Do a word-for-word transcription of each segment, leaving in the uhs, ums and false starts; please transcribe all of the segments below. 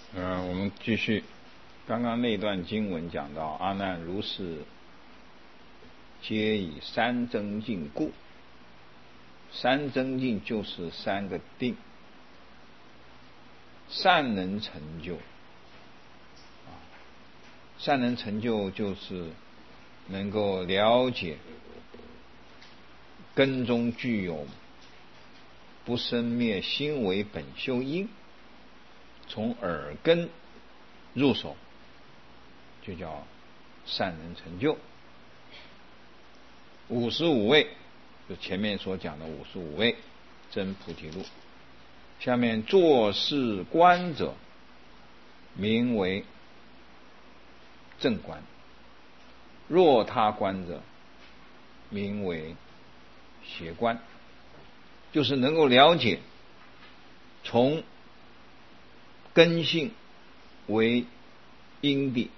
嗯、呃，我们继续。刚刚那段经文讲到，阿难如是皆以三增进故。三增进就是三个定，善能成就。善能成就就是能够了解根中具有不生灭心为本修因，从耳根入手，就叫善能成就。五十五位，就前面所讲的五十五位真菩提路。下面作是观者，名为正观；若他观者，名为邪观。就是能够了解从根性为因地，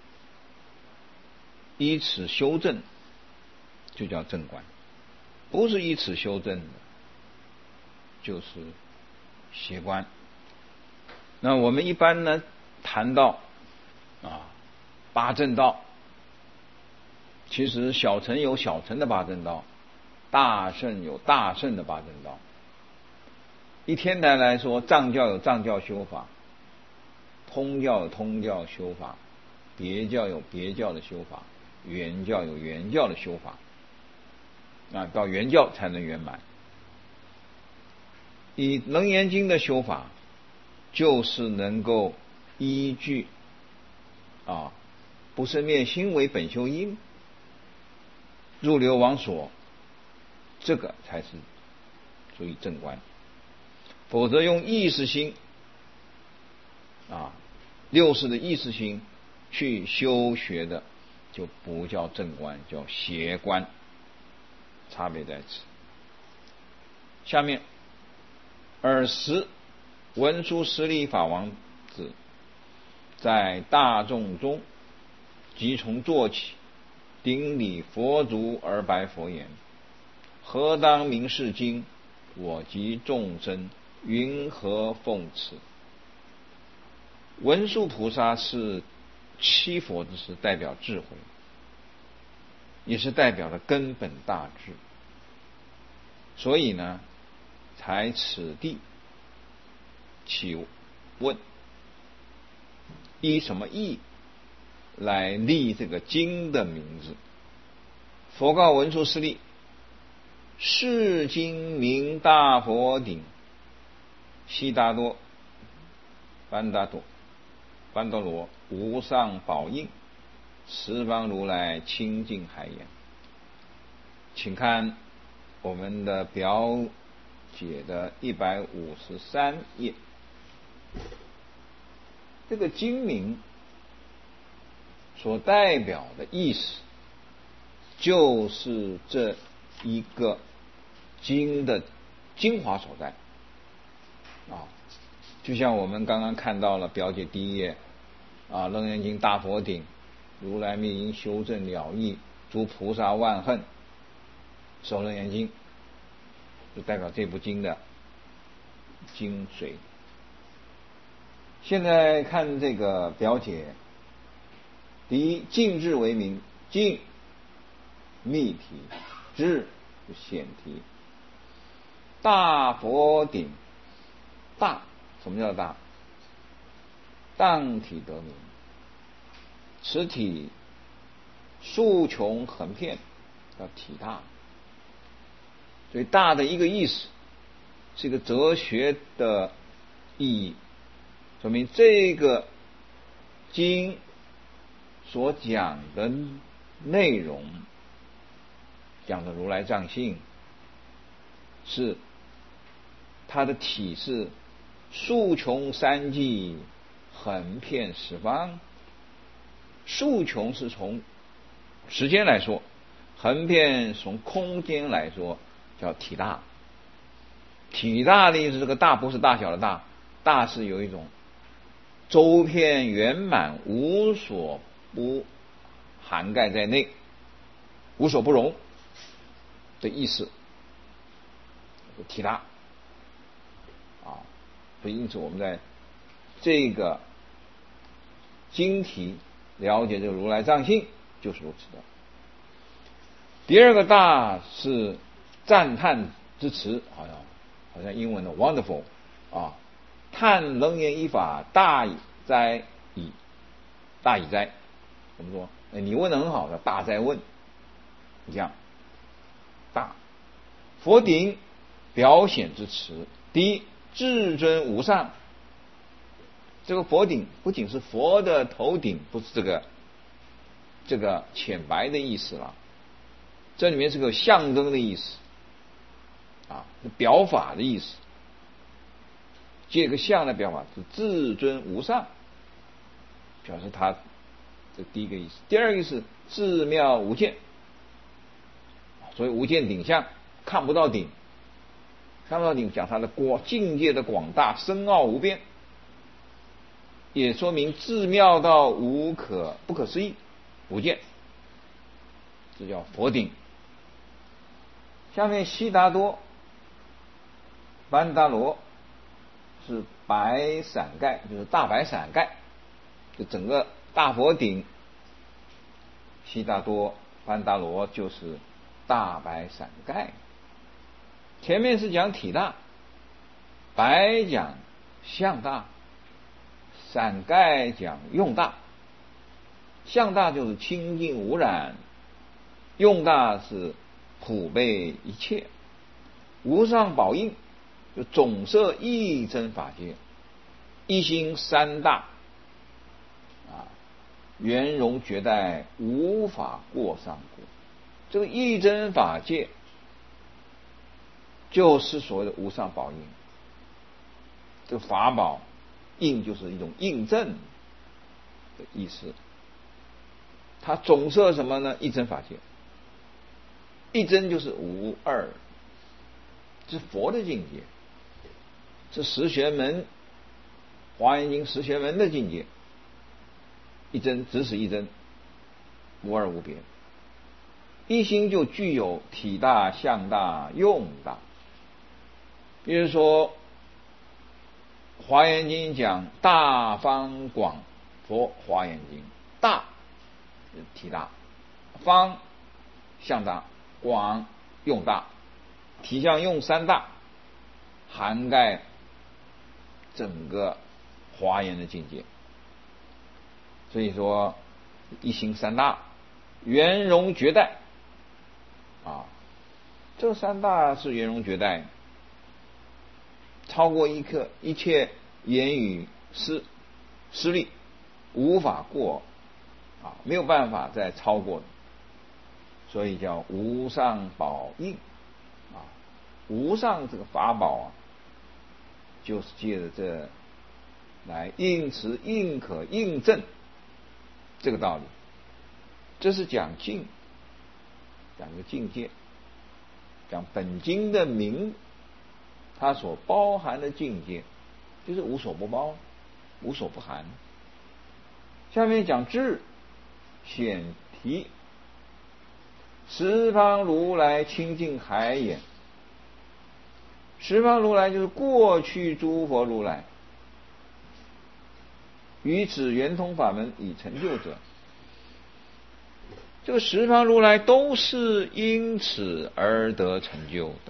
依此修正，就叫正观；不是依此修正的，就是邪观。那我们一般呢谈到啊八正道，其实小乘有小乘的八正道，大乘有大乘的八正道。以天台来说，藏教有藏教修法，通教有通教修法，别教有别教的修法，原教有原教的修法。啊，到原教才能圆满。以楞严经的修法，就是能够依据啊不生灭心为本修因，入流往所，这个才是属于正观。否则用意识心啊六识的意识心去修学的，就不叫正观，叫邪观，差别在此。下面尔时文殊师利法王子在大众中即从坐起，顶礼佛足而白佛言：何当明是经？我及众生云何奉持？文殊菩萨是七佛之师，代表智慧，也是代表了根本大智，所以呢才此地起问，依什么义来立这个经的名字？佛告文殊师利：是经名大佛顶悉达多班达多班多罗无上宝印，十方如来清净海眼。请看我们的表解的一百五十三页。这个经名所代表的意思，就是这一个经的精华所在啊。就像我们刚刚看到了表解第一页啊，楞严经大佛顶，如来灭因修正了义，诸菩萨万恨受楞严经，就代表这部经的精髓。现在看这个表解，第一，净智为名，净密题，智显题。大佛顶，大什么叫大？当体得名，此体竖穷横遍，叫体大。所以大的一个意思是一个哲学的意义，说明这个经所讲的内容，讲的如来藏性，是它的体是竖穷三际，横遍十方。竖穷是从时间来说，横遍从空间来说，叫体大。体大的意思，这个大不是大小的大，大是有一种周遍圆满，无所不涵盖在内，无所不容的意思，体大啊。所以因此我们在这个经题，了解这个如来藏性，就是如此的。第二个大是赞叹之词，好像好像英文的 wonderful 啊，叹楞严一法大哉矣，大矣哉。怎么说？你问的很好的，大哉问，这样大。佛顶表显之词，第一，至尊无上。这个佛顶不仅是佛的头顶，不是这个这个浅白的意思了，这里面是个象征的意思啊，表法的意思，借个象的表法是至尊无上，表示他这第一个意思。第二个意思，至妙无间，所以无间顶相，看不到顶，看不到顶，讲他的广境界的广大深奥无边，也说明至妙到无可不可思议无间，这叫佛顶。下面悉达多班达罗是白伞盖，就是大白伞盖，就整个大佛顶，悉达多班达罗就是大白伞盖。前面是讲体大，白讲相大，伞盖讲用大。相大就是清净无染，用大是普被一切，无上宝应就总摄一真法界，一心三大啊，圆融绝代，无法过上过。这个一真法界就是所谓的无上宝应，这个法宝应就是一种印证的意思。它总摄什么呢？一真法界，一真就是无二，这是佛的境界，是十玄门华严经十玄门的境界。一真只是一真，无二无别。一心就具有体大、相大、用大。比如说华严经讲大方广佛华严经，大体大，方相大，广用大，体相用三大，涵盖整个华严的境界。所以说一心三大，圆融绝代啊，这三大是圆融绝代，超过一刻一切言语思思力，无法过啊，没有办法再超过，所以叫无上宝应啊。无上这个法宝啊，就是借着这来应持应可印证这个道理。这是讲境，讲个境界，讲本经的名，它所包含的境界就是无所不包，无所不含。下面讲智显题，十方如来清净海眼。十方如来就是过去诸佛如来，于此圆通法门已成就者。这个十方如来都是因此而得成就的，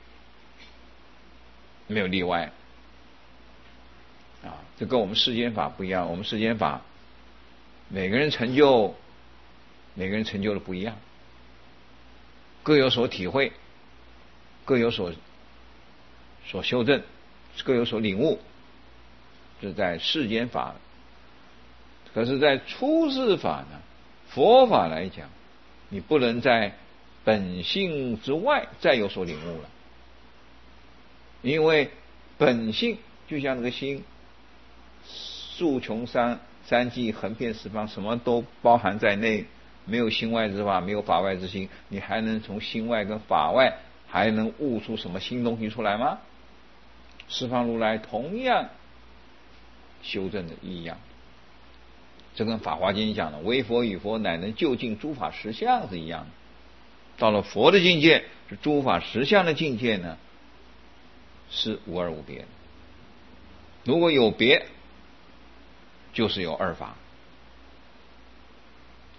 没有例外啊！这跟我们世间法不一样，我们世间法每个人成就，每个人成就的不一样，各有所体会，各有所所修正，各有所领悟，这在世间法。可是在出世法呢，佛法来讲，你不能在本性之外再有所领悟了，因为本性就像那个心，数穷三三际横遍十方，什么都包含在内，没有心外之法，没有法外之心，你还能从心外跟法外还能悟出什么新东西出来吗？十方如来同样修正的一样，这跟《法华经》讲的唯佛与佛乃能究竟诸法实相是一样的。到了佛的境界，是诸法实相的境界呢，是无二无别。如果有别，就是有二法，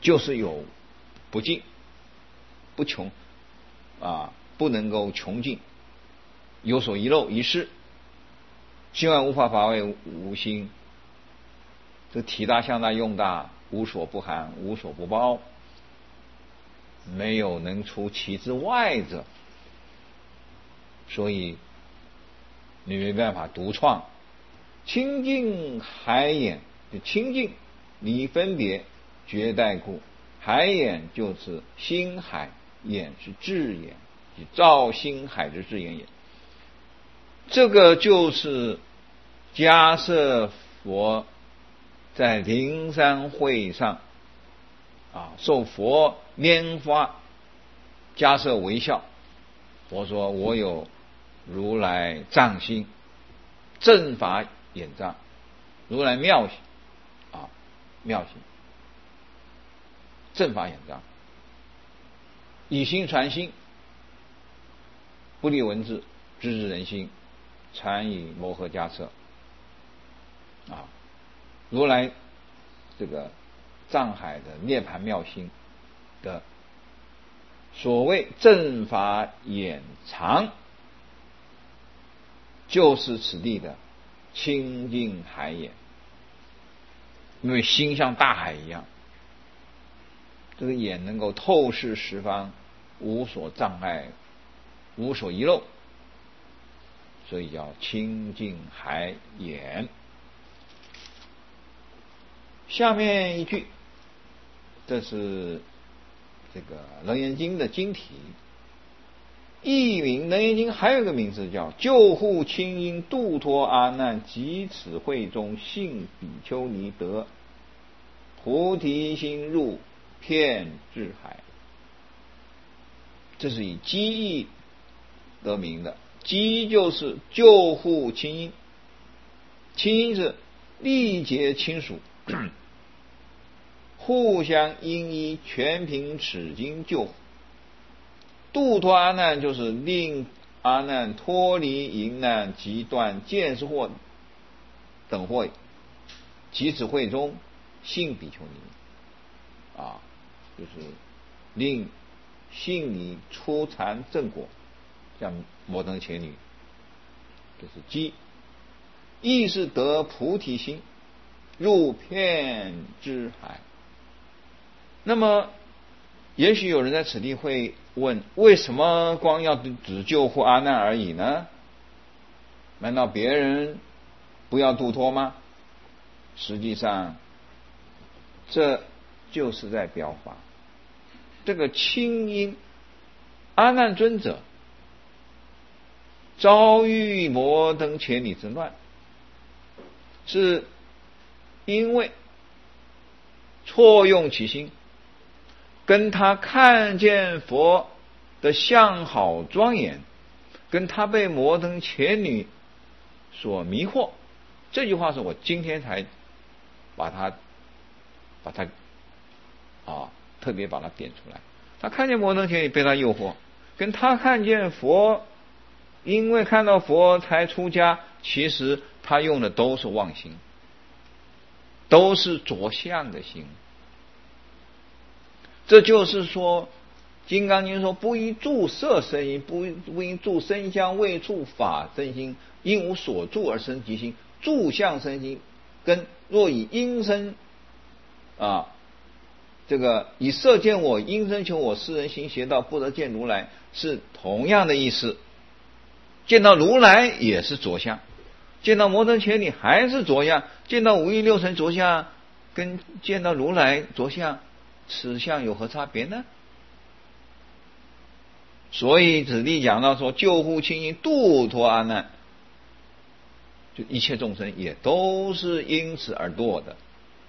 就是有不尽、不穷啊，不能够穷尽，有所遗漏遗失，心外无法，法外无心。这体大向大用大，无所不含，无所不包，没有能出其之外者，所以你没办法独创。清净海眼，就清净离分别绝代故，海眼就是心海，眼是智眼，照心海之智眼也。这个就是迦叶佛在灵山会上啊，受佛拈发，迦叶微笑，佛说：“我有如来藏心，正法眼藏，如来妙心啊，妙心，正法眼藏，以心传心，不立文字，直指人心，禅以摩诃迦叶啊，如来这个藏海的涅盘妙心的所谓正法眼藏，就是此地的清净海眼。因为心像大海一样，这个眼能够透视十方，无所障碍，无所遗漏，所以叫清净海眼。下面一句，这是这个楞严经的经题，译名楞严经还有一个名字叫救护清音度脱阿难即此会中信比丘尼得菩提心入遍智海。这是以机译得名的，机就是救护清音，清音是历劫亲属互相因依，全凭此经救护。度脱阿难就是令阿难脱离淫难及断见思惑等惑，即此会中信比丘尼啊，就是令信尼出禅正果，像摩登伽女，这是机。亦是得菩提心，入遍智海。那么也许有人在此地会问，为什么光要只救护阿难而已呢？难道别人不要度脱吗？实际上这就是在表法，这个清音阿难尊者遭遇摩登伽女之乱，是因为错用其心，跟他看见佛的相好庄严，跟他被摩登伽女所迷惑。这句话是我今天才把它把它啊特别把它点出来。他看见摩登伽女被他诱惑，跟他看见佛因为看到佛才出家，其实他用的都是妄心，都是着相的心。这就是说，《金刚经》说不依住色生心，不不因住声香味触法生心，因无所住而生即心。住相生心，跟若以音声啊，这个以色见我，音声求我，世人行邪道，不得见如来，是同样的意思。见到如来也是着相，见到摩登伽女还是着相，见到五欲六尘着相，跟见到如来着相，此相有何差别呢？所以此地讲到说救护清音度脱阿难，就一切众生也都是因此而堕的。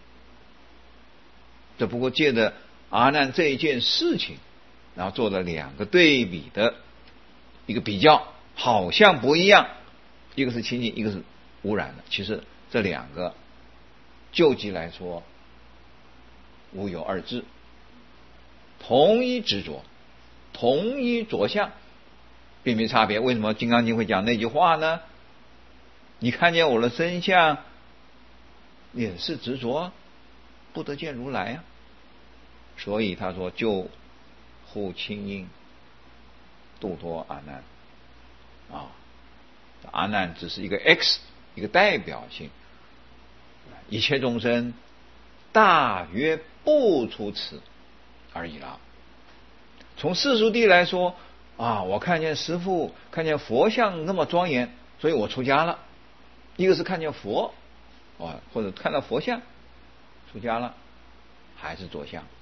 只不过借着阿难这一件事情，然后做了两个对比的一个比较，好像不一样，一个是清净，一个是污染的。其实这两个究极来说无有二致，同一执着，同一着相，并没差别。为什么《金刚经》会讲那句话呢？你看见我的身相也是执着，不得见如来啊。 所以他说救护清音，度脱阿难啊，阿难只是一个 X， 一个代表性，一切众生大约不出此而已了。从世俗谛来说啊，我看见师父看见佛像那么庄严，所以我出家了。一个是看见佛啊，或者看到佛像出家了，还是着相。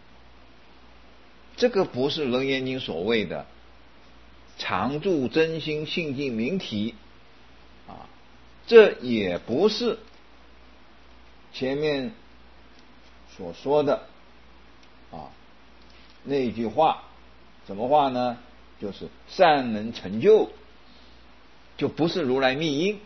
这个不是楞严经所谓的常住真心性净明体啊，这也不是前面所说的啊那句话。什么话呢？就是善能成就，就不是如来密因，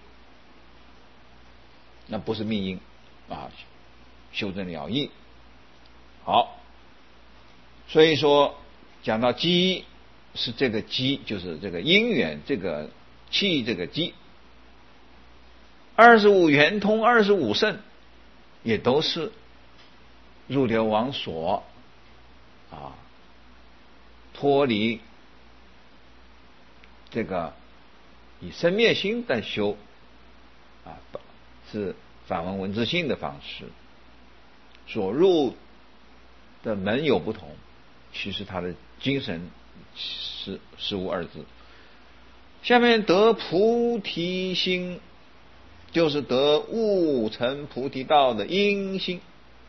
那不是密因啊，修正了义。好，所以说讲到机是这个机，就是这个因缘，这个气，这个机。二十五圆通，二十五圣，也都是入流王所啊脱离这个以生灭心的修啊，是反闻闻自性的方式，所入的门有不同，其实他的精神是是无二字。下面得菩提心，就是得悟成菩提道的因心。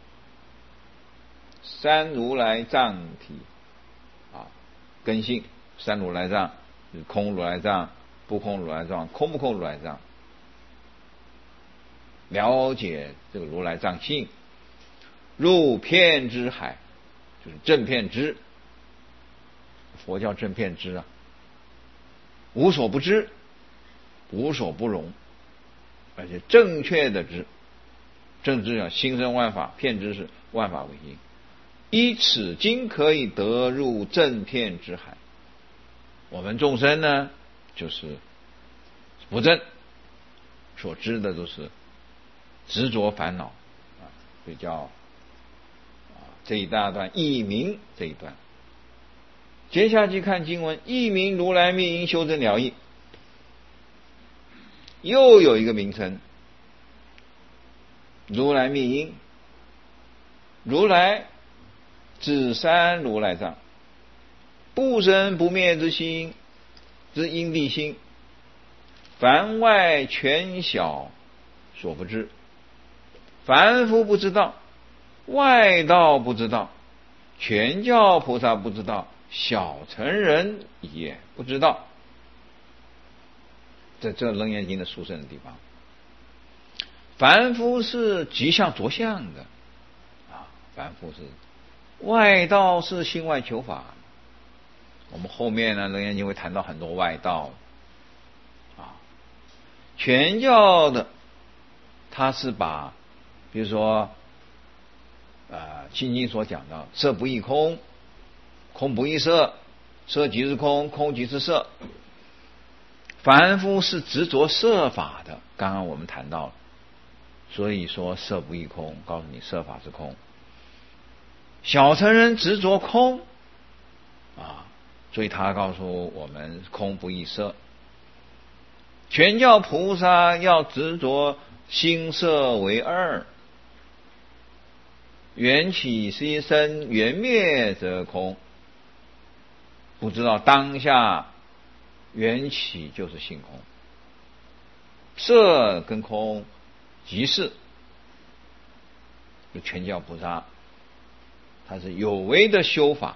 三如来藏体啊，根性三如来藏，就是空如来藏、不空如来藏、空不空如来藏。了解这个如来藏性，入遍知海，就是正遍知。佛教正遍知啊，无所不知，无所不容，而且正确的知。正知啊，心生万法，遍知是万法唯心。依此经可以得入正遍之海。我们众生呢，就是不正，所知的都是执着烦恼啊，所以叫啊这一大段译名这一段。接下去看经文，译名如来密因修正了义，又有一个名称，如来密因。如来指三如来藏，不生不灭之心之因地心，凡外权小所不知，凡夫不知道，外道不知道，全教菩萨不知道，小乘人也不知道。在这楞严经的殊胜的地方，凡夫是即相着相的啊，凡夫是，外道是心外求法。我们后面呢，楞严经会谈到很多外道啊。全教的他是把比如说呃心经所讲的色不异空，空不异色，色即是空，空即是色。凡夫是执着色法的，刚刚我们谈到了，所以说色不异空，告诉你色法是空。小乘人执着空啊，所以他告诉我们空不异色。全教菩萨要执着心色为二，缘起是生，缘灭则空。不知道当下缘起就是性空，色跟空即是。就全教菩萨他是有为的修法，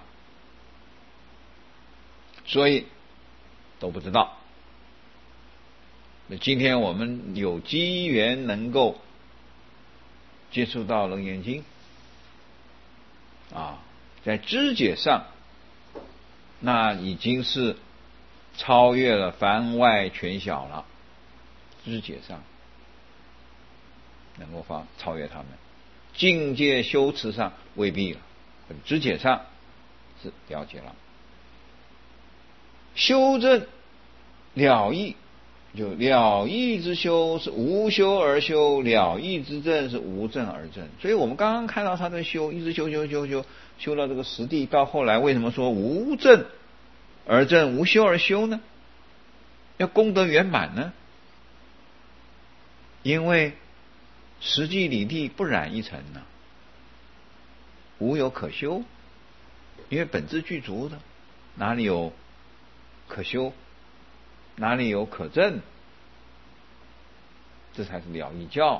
所以都不知道。那今天我们有机缘能够接触到楞严经啊，在知解上那已经是超越了凡外权小了，知解上能够发超越他们，境界修持上未必了，知解上是了解了。修正了义就了义之修是无修而修，了义之正是无正而正。所以我们刚刚看到他的修，一直修修修修修到这个实地，到后来为什么说无正而正，无修而修呢？要功德圆满呢？因为实际理地不染一尘呢、啊，无有可修，因为本质具足的，哪里有可修？哪里有可证？这才是了义教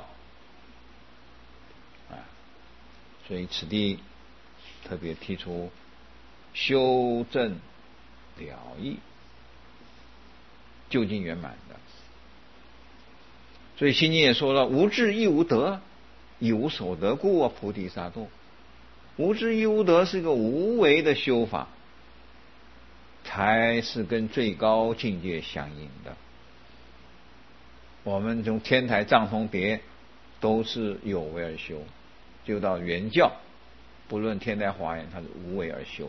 啊！所以此地特别提出修正了义，究竟圆满的。所以心经也说了：无智亦无得，亦无所得故啊，菩提萨埵。无智亦无得是个无为的修法，才是跟最高境界相应的。我们从天台藏通别都是有为而修，就到圆教，不论天台华严，它是无为而修。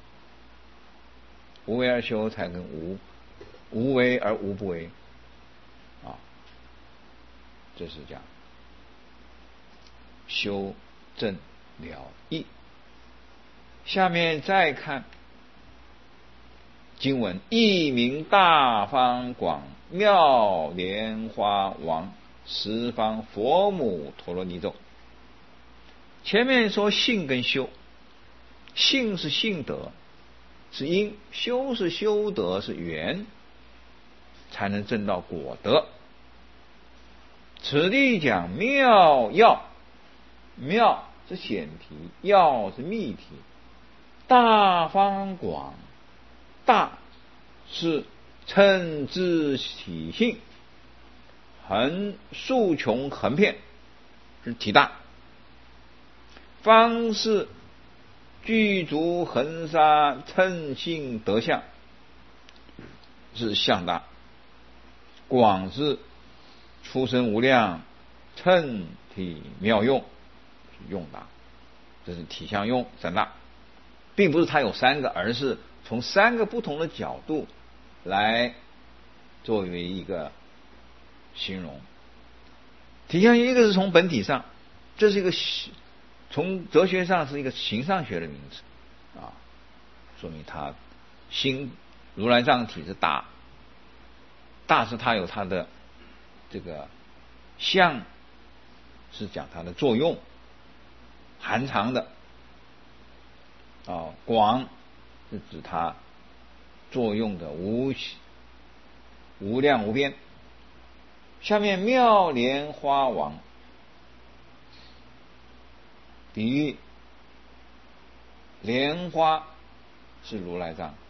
无为而修才跟无无为而无不为啊，这是讲修正了义。下面再看经文：一名大方广妙莲花王十方佛母陀罗尼咒。前面说信跟修，信是信德，是因；修是修德，是缘，才能证到果德。此地讲妙药，妙是显题，药是密题。大方广，大是称之体性，横竖穷横遍是体大，方是具足恒沙称性德相是相大，广是出身无量称体妙用是用大，这是体相用三大，并不是它有三个，而是从三个不同的角度来作为一个形容。体相一个是从本体上，这是一个从哲学上是一个形上学的名词啊，说明它心如来藏体是大，大是它有它的这个相，是讲它的作用，含藏的啊，广是指它作用的无无量无边。下面妙莲花王比喻莲花是如来藏，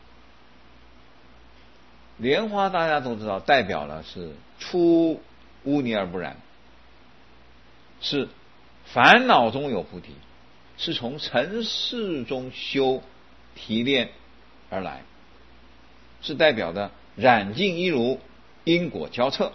莲花大家都知道代表了是出污泥而不染，是烦恼中有菩提，是从尘世中修提炼而来，是代表的染净一如，因果交彻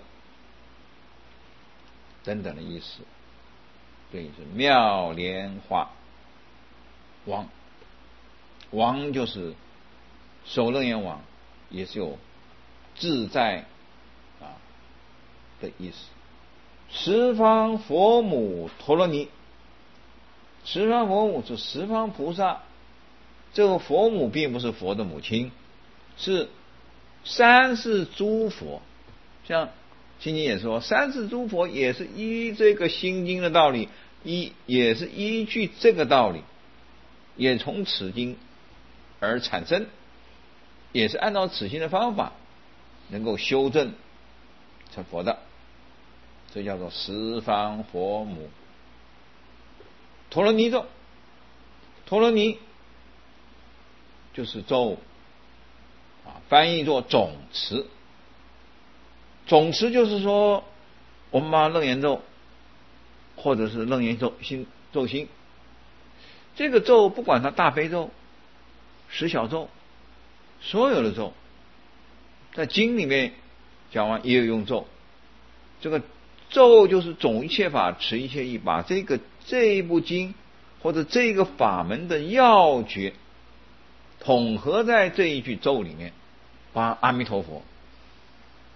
等等的意思。所以是妙莲花王，王就是首楞严王，也是有自在啊的意思。十方佛母陀罗尼，十方佛母是十方菩萨，这个佛母并不是佛的母亲，是三世诸佛。像心经也说，三世诸佛也是依这个心经的道理，依也是依据这个道理，也从此经而产生，也是按照此经的方法能够修正成佛的，这叫做十方佛母陀罗尼咒。陀罗尼就是咒啊，翻译作总持。总持就是说，我们把楞严咒或者是楞严咒心咒心，这个咒不管它大悲咒、十小咒，所有的咒，在经里面讲完也有用咒。这个咒就是总一切法持一切义，把这个这一部经或者这个法门的要诀统合在这一句咒里面，把阿弥陀佛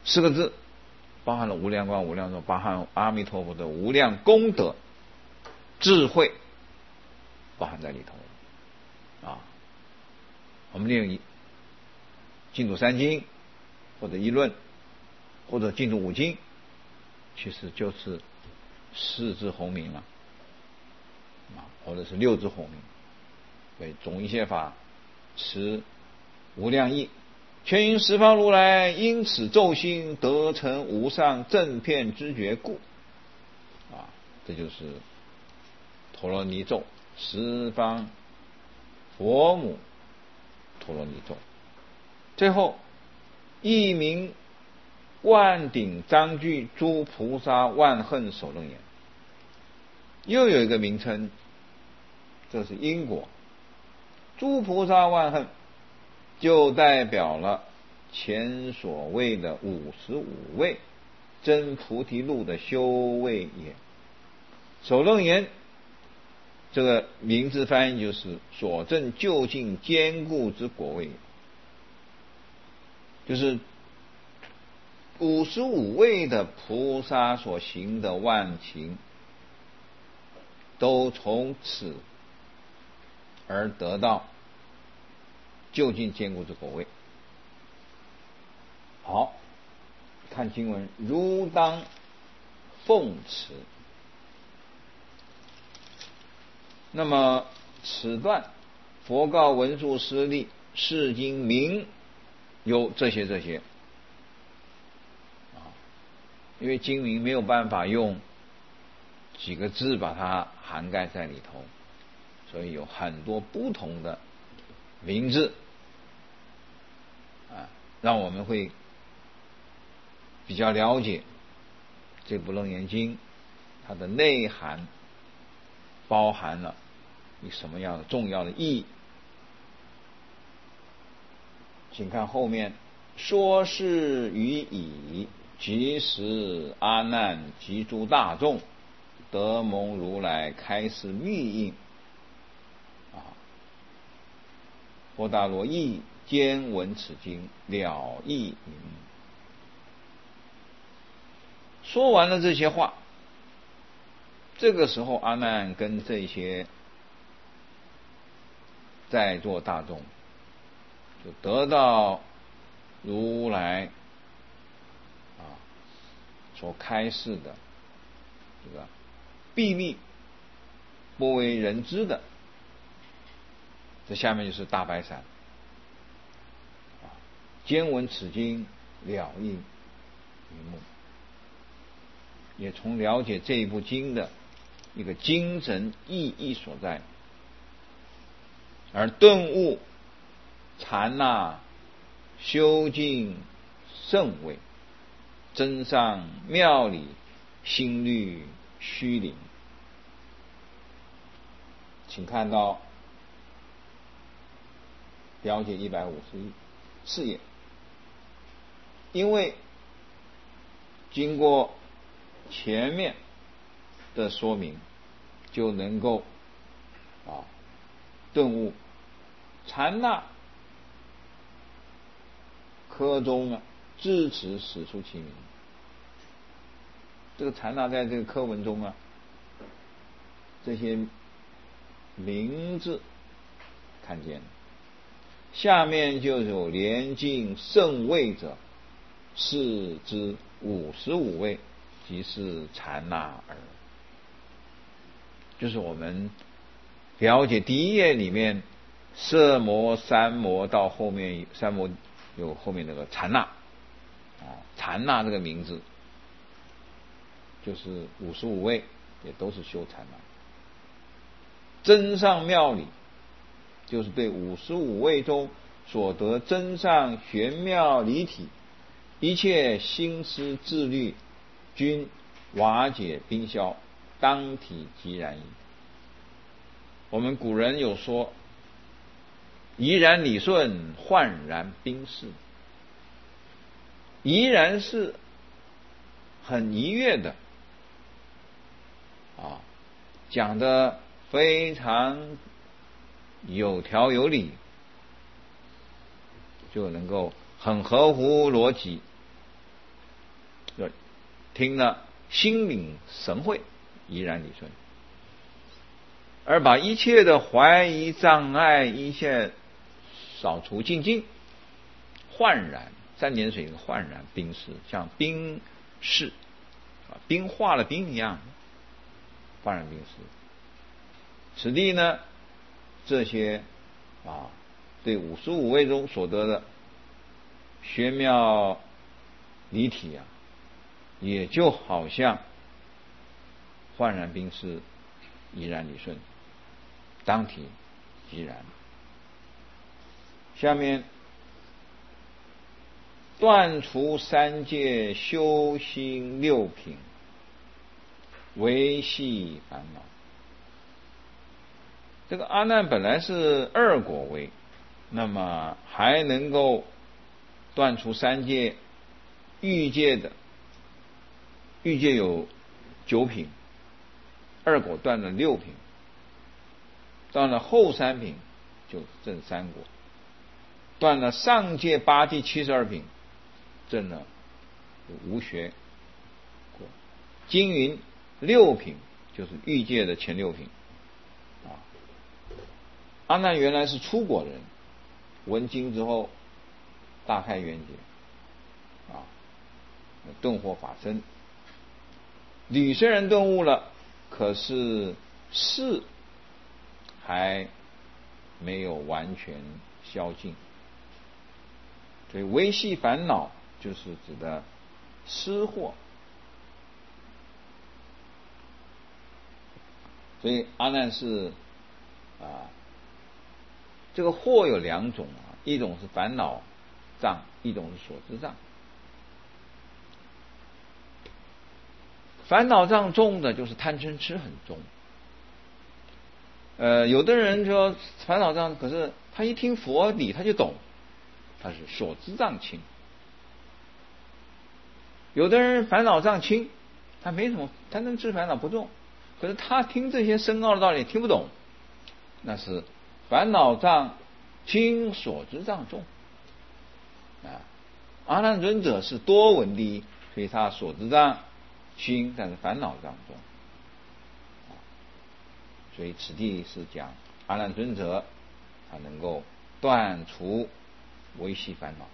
四个字包含了无量光、无量寿，包含阿弥陀佛的无量功德、智慧，包含在里头啊。我们念净土三经，或者一论，或者净土五经，其实就是四字洪名了啊，或者是六字洪名。为总一切法持无量义，全因十方如来因此咒心得成无上正遍知觉故啊，这就是陀罗尼咒，十方佛母陀罗尼咒。最后一名万顶章句诸菩萨万恨首楞严，又有一个名称，这是因果。诸菩萨万恨就代表了前所谓的五十五位真菩提路的修位也。首楞严这个名字翻译就是所证究竟坚固之果位，就是五十五位的菩萨所行的万行都从此而得到究竟坚固之果位。好，看经文，如当奉持。那么此段佛告文殊师利，是经名有这些这些啊，因为经名没有办法用几个字把它涵盖在里头，所以有很多不同的名字啊，让我们会比较了解这部楞严经它的内涵包含了一什么样的重要的意义。请看后面，说是于已，即时阿难及诸大众得蒙如来开示密印啊，佛达罗亦兼闻此经，了义明。说完了这些话，这个时候阿难跟这些在座大众就得到如来啊所开示的这个秘密不为人知的，这下面就是大白伞啊，兼闻此经，了义明目，也从了解这一部经的一个精神意义所在，而顿悟禅那修净圣位，真上妙理，心律虚灵。请看到标解一百五十四页，因为经过前面的说明，就能够啊顿悟禅那科中呢智持使出其名。这个禅那在这个课文中啊，这些名字看见了，下面就有莲尽圣位者，是之五十五位，即是禅那耳。就是我们了解第一页里面色魔三魔到后面三魔有后面那个禅那啊，禅那这个名字就是五十五位，也都是修禅那。真上妙理就是对五十五位中所得真上玄妙理体，一切心思自律均瓦解冰消，当体即然矣。我们古人有说，怡然理顺，焕然冰释。怡然是很愉悦的啊，讲的非常有条有理，就能够很合乎逻辑， 听了心领神会，怡然理顺，而把一切的怀疑障碍一切扫除净尽，焕然三点水焕然冰释，像冰释啊，冰化了冰一样，焕然冰释。此地呢，这些啊，对五十五位中所得的玄妙离体啊，也就好像焕然冰释，怡然理顺，当体即然。下面断除三界，修心六品，维系烦恼。这个阿难本来是二果位，那么还能够断除三界，欲界的欲界有九品，二果断了六品，到了后三品就证三果，断了上界八地七十二品，证了无学果。经云六品就是欲界的前六品啊。阿难原来是初果人，闻经之后大开圆解啊，顿获法身。履虽然顿悟了，可是事还没有完全消尽，所以维系烦恼就是指的失惑。所以阿难是啊，这个惑有两种啊，一种是烦恼障，一种是所知障。烦恼障重的就是贪嗔痴很重。呃，有的人说烦恼障，可是他一听佛理他就懂，他是所知障轻。有的人烦恼障轻，他没什么贪嗔痴烦恼不重，可是他听这些深奥的道理听不懂，那是烦恼障轻，所知障重啊。阿难尊者是多闻第一，所以他所知障轻，但是烦恼障重。所以此地是讲阿难尊者他能够断除维系烦恼。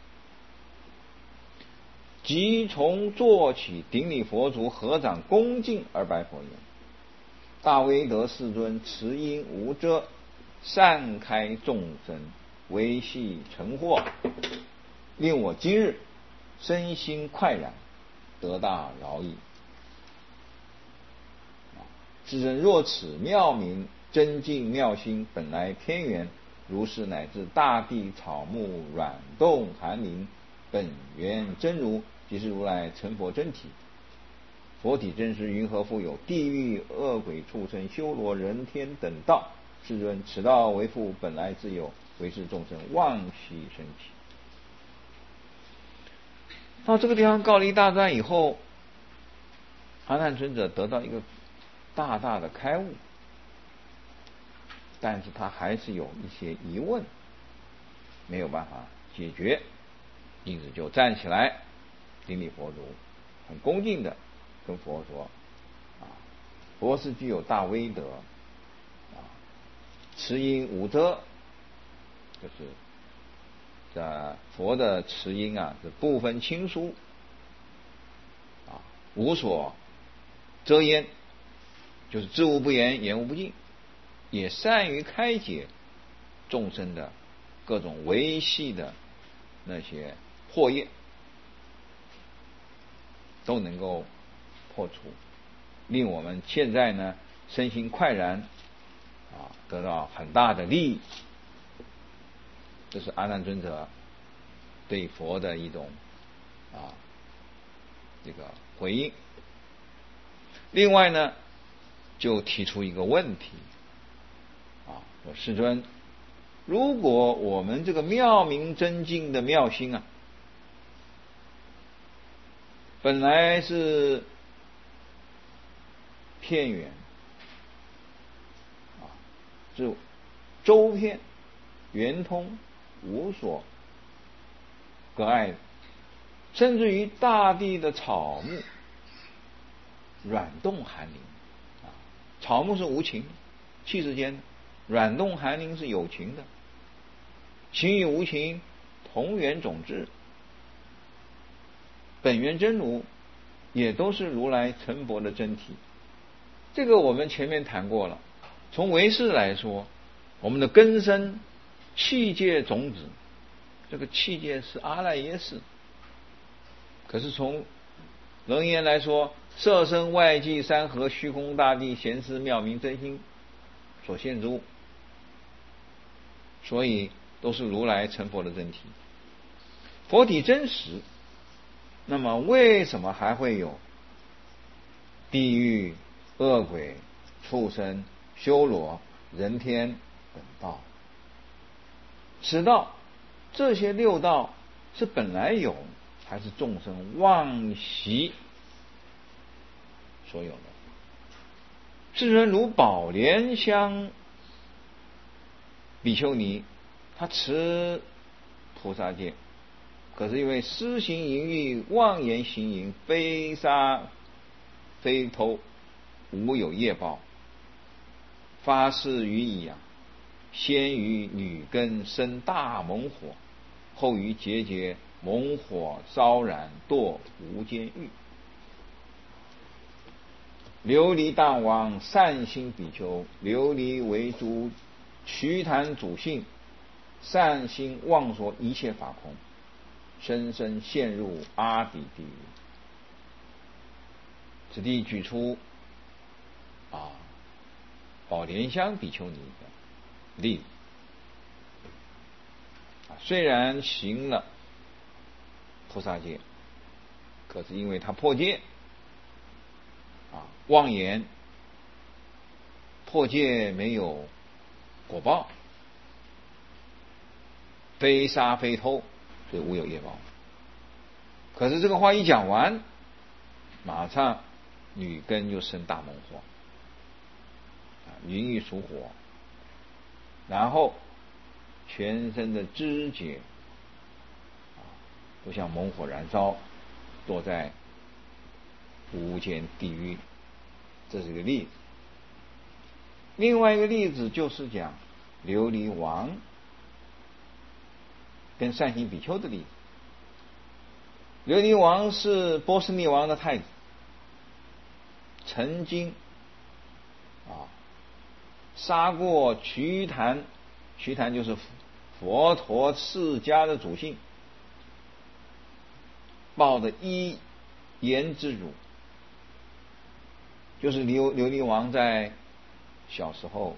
即从坐起，顶礼佛足，合掌恭敬而白佛言：大威德世尊，慈音无遮，善开众生，维系成惑，令我今日身心快然，得大饶益。世尊若此妙明真净妙心，本来偏圆，如是乃至大地草木软动寒灵，本源真如，即是如来成佛真体。佛体真实，云何复有地狱恶鬼畜生修罗人天等道？世尊，此道为复本来自有，为是众生妄习生起。到这个地方告了一大段以后，阿难尊者得到一个大大的开悟，但是他还是有一些疑问没有办法解决，因此就站起来顶礼佛足，很恭敬的跟佛说啊，佛是具有大威德啊，慈音无遮，就是这佛的慈音啊是不分亲疏啊，无所遮掩，就是知无不言，言无不尽，也善于开解众生的各种维系的那些惑业，都能够破除，令我们现在呢身心快然啊，得到很大的利益。这是阿难尊者对佛的一种啊这个回应。另外呢，就提出一个问题啊，说世尊，如果我们这个妙明真净的妙心啊，本来是片圆啊，是周遍圆通，无所隔碍，甚至于大地的草木软动寒灵啊，草木是无情，气之间软动寒灵是有情的，情与无情同源种质，本源真如也都是如来成佛的真体。这个我们前面谈过了。从唯识来说，我们的根身气界种子，这个气界是阿赖耶识。可是从楞严来说，色身外际山河虚空大地闲思妙明真心所现之物，所以都是如来成佛的真体。佛体真实，那么为什么还会有地狱、恶鬼、畜生、修罗、人天等道？此道，这些六道是本来有，还是众生妄习所有的？世人如宝莲香比丘尼，他持菩萨戒，可是因为私行淫欲、妄言行淫、非杀非偷，无有业报，发誓于以啊，先于女根生大猛火，后于节节猛火烧燃堕无间狱。琉璃大王善心比丘，琉璃为诸瞿昙主性，善心妄说一切法空，深深陷入阿鼻地狱。此地举出啊宝莲香比丘尼的例子。啊，虽然行了菩萨戒，可是因为他破戒啊，妄言，破戒没有果报，非杀非偷，所以无有业报。可是这个话一讲完，马上女根就生大猛火，云欲属火，然后全身的肢节都像猛火燃烧，落在无间地狱。这是一个例子。另外一个例子就是讲琉璃王跟善行比丘的例子。琉璃王是波斯匿王的太子，曾经啊杀过瞿昙，瞿昙就是佛陀释迦的祖姓，报的一言之辱。就是琉琉璃王在小时候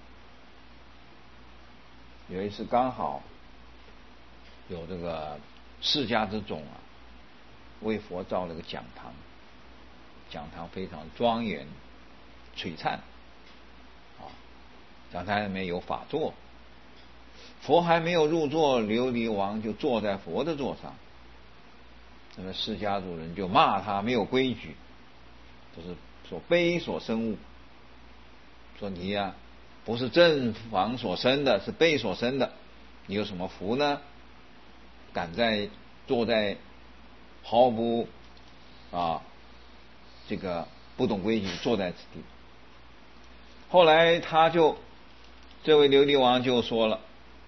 有一次刚好有这个释迦之种啊，为佛造了个讲堂，讲堂非常庄严璀璨啊，讲堂里面有法座，佛还没有入座，琉璃王就坐在佛的座上，那么释迦族人就骂他没有规矩，就是所悲所生物，说你呀、啊、不是正房所生的，是辈所生的，你有什么福呢？敢在坐在毫不啊这个不懂规矩坐在此地。后来他就这位琉璃王就说了，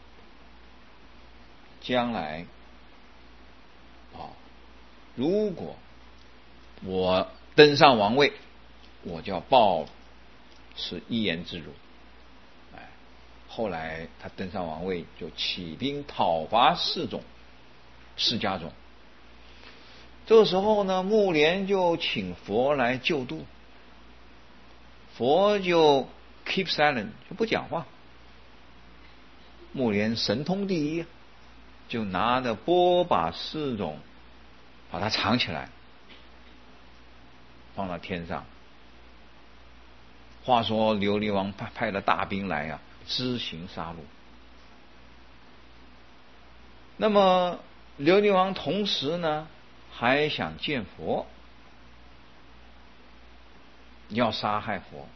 将来啊如果我登上王位，我就要报此一言之辱。哎，后来他登上王位，就起兵讨伐释种，释迦种。这个时候呢，目连就请佛来救度，佛就 keep silent， 就不讲话。目连神通第一，就拿着钵把释种把它藏起来，放到天上。话说琉璃王派派了大兵来啊，施行杀戮。那么琉璃王同时呢，还想见佛，要杀害佛。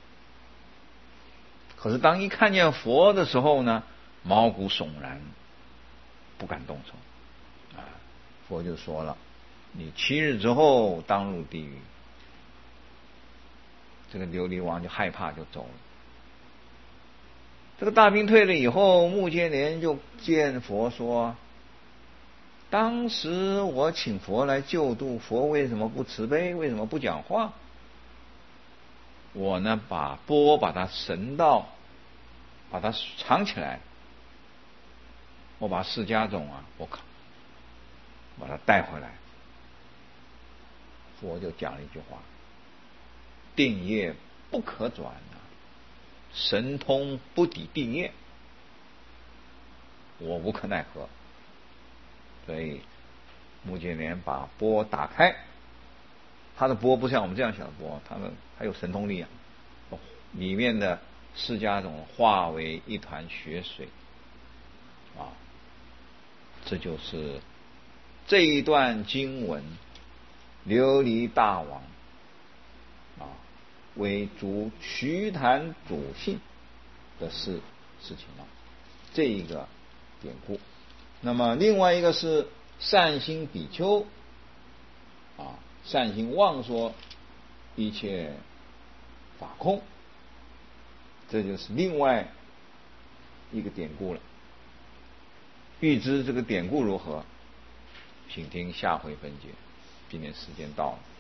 可是当一看见佛的时候呢，毛骨悚然，不敢动手。啊，佛就说了：“你七日之后当入地狱。” 这个琉璃王就害怕就走了。这个大兵退了以后，目犍连就见佛说：当时我请佛来救度，佛为什么不慈悲？为什么不讲话？我呢，把钵把它神道，把它藏起来。我把释迦种啊，我靠，把它带回来。佛就讲了一句话：定业不可转啊，神通不抵定业，我无可奈何。所以目犍连把钵打开，他的钵不像我们这样小的钵，他们还有神通力啊，里面的释迦种化为一团血水啊，这就是这一段经文琉璃大王啊为主瞿昙主信的事事情啊，这一个典故。那么另外一个是善心比丘啊，善心妄说一切法空，这就是另外一个典故了。欲知这个典故如何，请听下回分解。今天时间到了。